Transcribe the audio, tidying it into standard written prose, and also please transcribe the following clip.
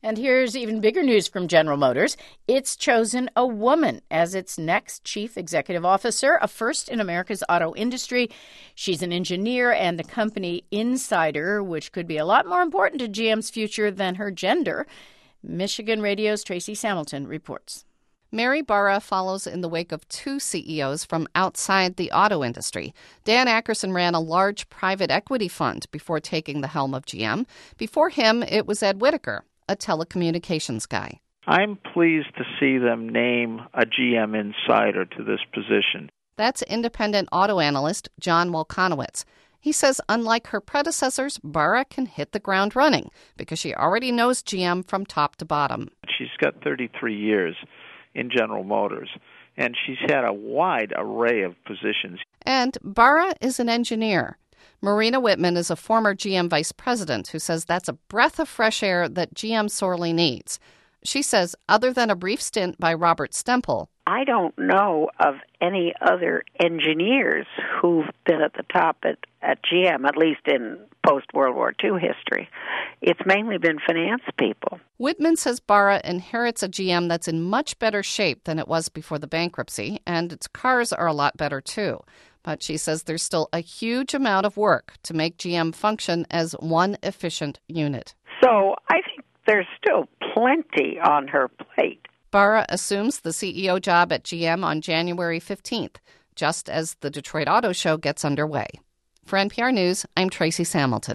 And here's even bigger news from General Motors. It's chosen a woman as its next chief executive officer, a first in America's auto industry. She's an engineer and a company insider, which could be a lot more important to GM's future than her gender. Michigan Radio's Tracy Samilton reports. Mary Barra follows in the wake of two CEOs from outside the auto industry. Dan Akerson ran a large private equity fund before taking the helm of GM. Before him, it was Ed Whittaker, a telecommunications guy. I'm pleased to see them name a GM insider to this position. That's independent auto analyst John Wolkanowitz. He says unlike her predecessors, Barra can hit the ground running because she already knows GM from top to bottom. She's got 33 years in General Motors, and she's had a wide array of positions. And Barra is an engineer. Marina Whitman is a former GM vice president who says that's a breath of fresh air that GM sorely needs. She says other than a brief stint by Robert Stempel, I don't know of any other engineers who've been at the top at GM, at least in post-World War II history. It's mainly been finance people. Whitman says Barra inherits a GM that's in much better shape than it was before the bankruptcy, and its cars are a lot better too. But she says there's still a huge amount of work to make GM function as one efficient unit. So I think there's still plenty on her plate. Barra assumes the CEO job at GM on January 15th, just as the Detroit Auto Show gets underway. For NPR News, I'm Tracy Samilton.